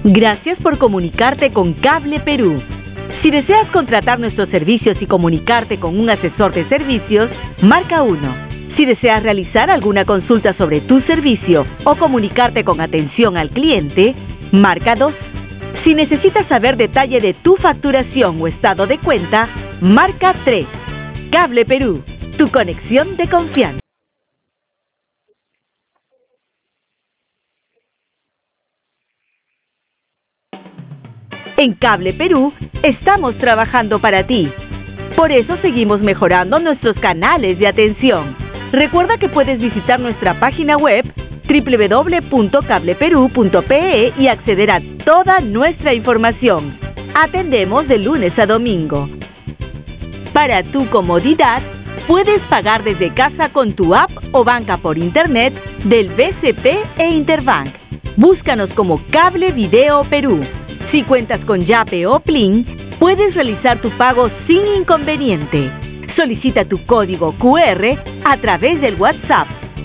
Gracias por comunicarte con Cable Perú. Si deseas contratar nuestros servicios y comunicarte con un asesor de servicios, marca 1. Si deseas realizar alguna consulta sobre tu servicio o comunicarte con atención al cliente, marca 2. Si necesitas saber detalle de tu facturación o estado de cuenta, marca 3. Cable Perú, tu conexión de confianza. En Cable Perú estamos trabajando para ti. Por eso seguimos mejorando nuestros canales de atención. Recuerda que puedes visitar nuestra página web www.cableperú.pe y acceder a toda nuestra información. Atendemos de lunes a domingo. Para tu comodidad, puedes pagar desde casa con tu app o banca por internet del BCP e Interbank. Búscanos como Cable Video Perú. Si cuentas con Yape o Plin, puedes realizar tu pago sin inconveniente. Solicita tu código QR a través del WhatsApp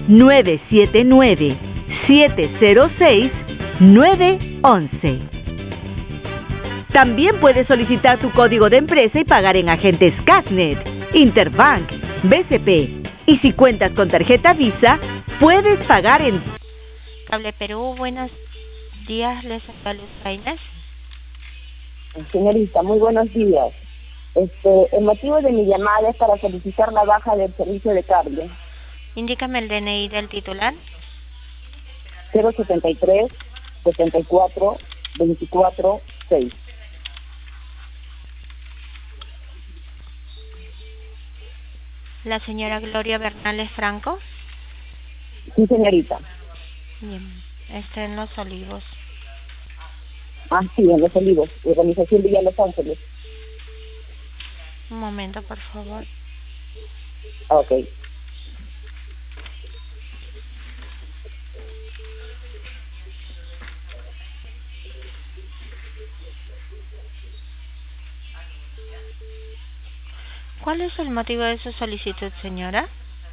979-706-911. También puedes solicitar tu código de empresa y pagar en agentes Casnet, Interbank, BCP. Y si cuentas con tarjeta Visa, puedes pagar en... Cable Perú, buenos días, les habla Luz Reines. Señorita, muy buenos días. El motivo de mi llamada es para solicitar la baja del servicio de cable. Indícame el DNI del titular. 073 74 24 6. La señora Gloria Bernales Franco. Sí, señorita. Bien, está en Los Olivos. Ah, sí, en Los Olivos, Organización Villa Los Ángeles. Un momento, por favor. Ok. ¿Cuál es el motivo de su solicitud, señora?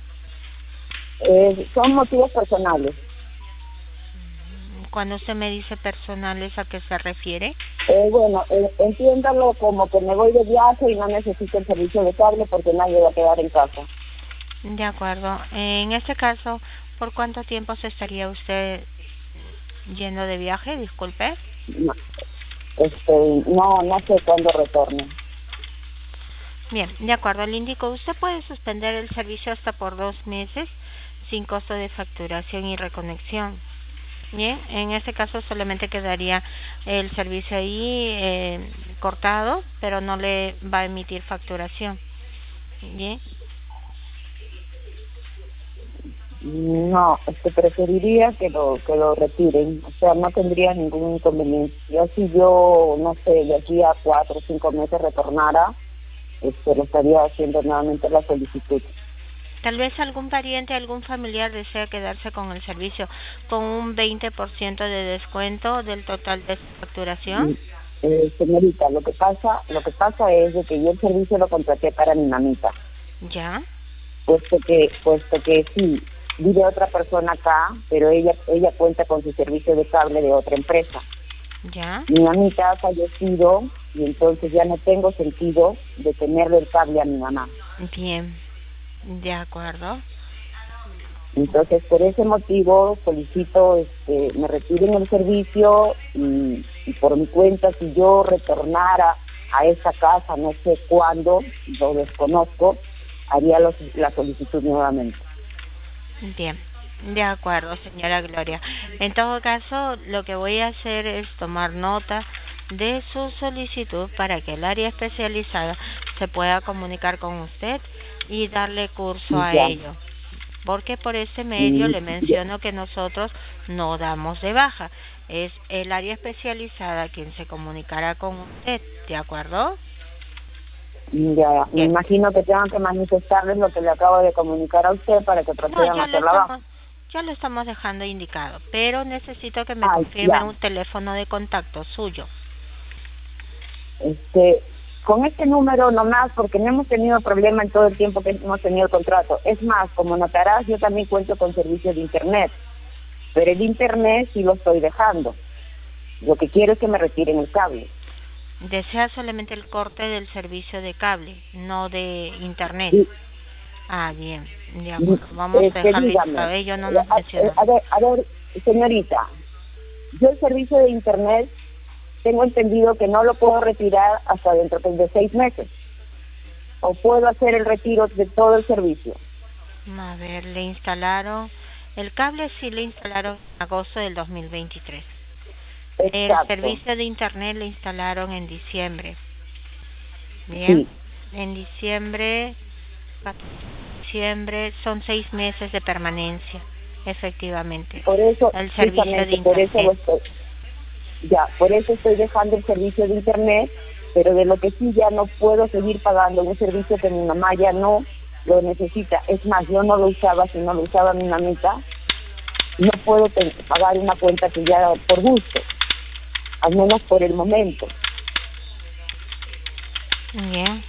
Son motivos personales. Cuando usted me dice personales, ¿a qué se refiere? Entiéndalo como que me voy de viaje y no necesito el servicio de cable porque nadie va a quedar en casa. De acuerdo. En este caso, ¿por cuánto tiempo se estaría usted yendo de viaje? Disculpe. No sé cuándo retorne. Bien, de acuerdo. Le indico, usted puede suspender el servicio hasta por 2 meses sin costo de facturación y reconexión. Bien, en este caso solamente quedaría el servicio ahí cortado, pero no le va a emitir facturación. Bien. No, preferiría que lo retiren, o sea, no tendría ningún inconveniente. Ya si yo, no sé, de aquí a 4 o 5 meses retornara, lo estaría haciendo nuevamente la solicitud. Tal vez algún pariente, algún familiar desea quedarse con el servicio con un 20% de descuento del total de su facturación. Señorita, lo que pasa es de que yo el servicio lo contraté para mi mamita. Ya. Puesto que sí, vive otra persona acá, pero ella cuenta con su servicio de cable de otra empresa. Ya. Mi mamita ha fallecido y entonces ya no tengo sentido de tenerle el cable a mi mamá. Bien. De acuerdo. Entonces, por ese motivo solicito me retiren el servicio y por mi cuenta, si yo retornara a esa casa, no sé cuándo, lo desconozco, haría la solicitud nuevamente. Bien, de acuerdo, señora Gloria. En todo caso, lo que voy a hacer es tomar nota de su solicitud para que el área especializada se pueda comunicar con usted y darle curso a ello, porque por este medio le menciono que nosotros no damos de baja, es el área especializada quien se comunicará con usted, ¿de acuerdo? Ya, me imagino que tengan que manifestarles lo que le acabo de comunicar a usted para que procedan a hacer la baja. Ya lo estamos dejando indicado, pero necesito que me confirme un teléfono de contacto suyo. Con este número nomás, porque no hemos tenido problema en todo el tiempo que hemos tenido el contrato. Es más, como notarás, yo también cuento con servicios de internet, pero el internet sí lo estoy dejando. Lo que quiero es que me retiren el cable. Desea solamente el corte del servicio de cable, no de internet. Sí. Ah, bien, de acuerdo. Vamos a dejarle Dígame, saber, yo no nos menciono. a ver, señorita, yo el servicio de internet tengo entendido que no lo puedo retirar hasta dentro de 6 meses. ¿O puedo hacer el retiro de todo el servicio? A ver, le instalaron, el cable sí le instalaron en agosto del 2023. Exacto. El servicio de internet le instalaron en diciembre. Bien, sí. En diciembre son 6 meses de permanencia, efectivamente. Por eso, el servicio de internet. Por eso estoy dejando el servicio de internet, pero de lo que sí ya no puedo seguir pagando un servicio que mi mamá ya no lo necesita. Es más, yo no lo usaba, si no lo usaba mi mamita, no puedo pagar una cuenta que ya por gusto, al menos por el momento. Bien.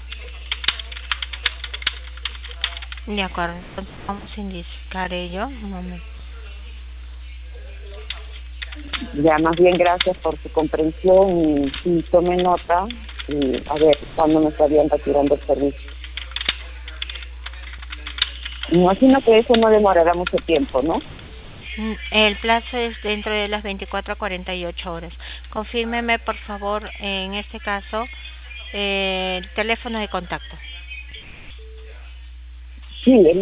De acuerdo, entonces vamos a indicar ello. Un momento. Ya, más bien gracias por su comprensión y tome nota y a ver cuándo me estarían retirando el servicio. Imagino que eso no demorará mucho tiempo, ¿no? El plazo es dentro de las 24 a 48 horas. Confírmeme, por favor, en este caso, el teléfono de contacto. Sí, el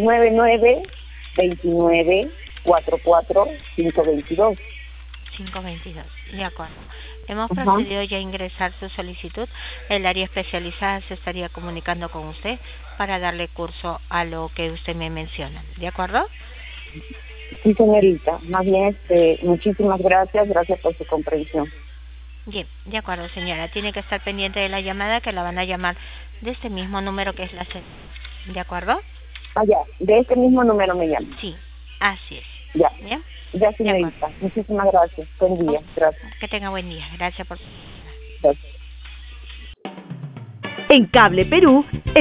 99-29-44-522. 522, de acuerdo. Hemos procedido ya a ingresar su solicitud. El área especializada se estaría comunicando con usted para darle curso a lo que usted me menciona. ¿De acuerdo? Sí, señorita. Más bien, muchísimas gracias. Gracias por su comprensión. Bien, de acuerdo, señora. Tiene que estar pendiente de la llamada, que la van a llamar de este mismo número que es la C. ¿De acuerdo? Ah, ya. De este mismo número me llama. Sí, así es. Ya. ¿Bien? Ya, señorita. Muchísimas gracias. Buen día. Gracias. Que tenga buen día. Gracias por... Gracias. En Cable Perú